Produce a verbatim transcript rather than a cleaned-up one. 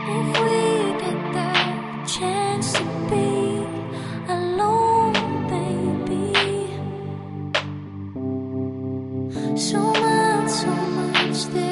If we get that chance to be alone, baby, so much, so much.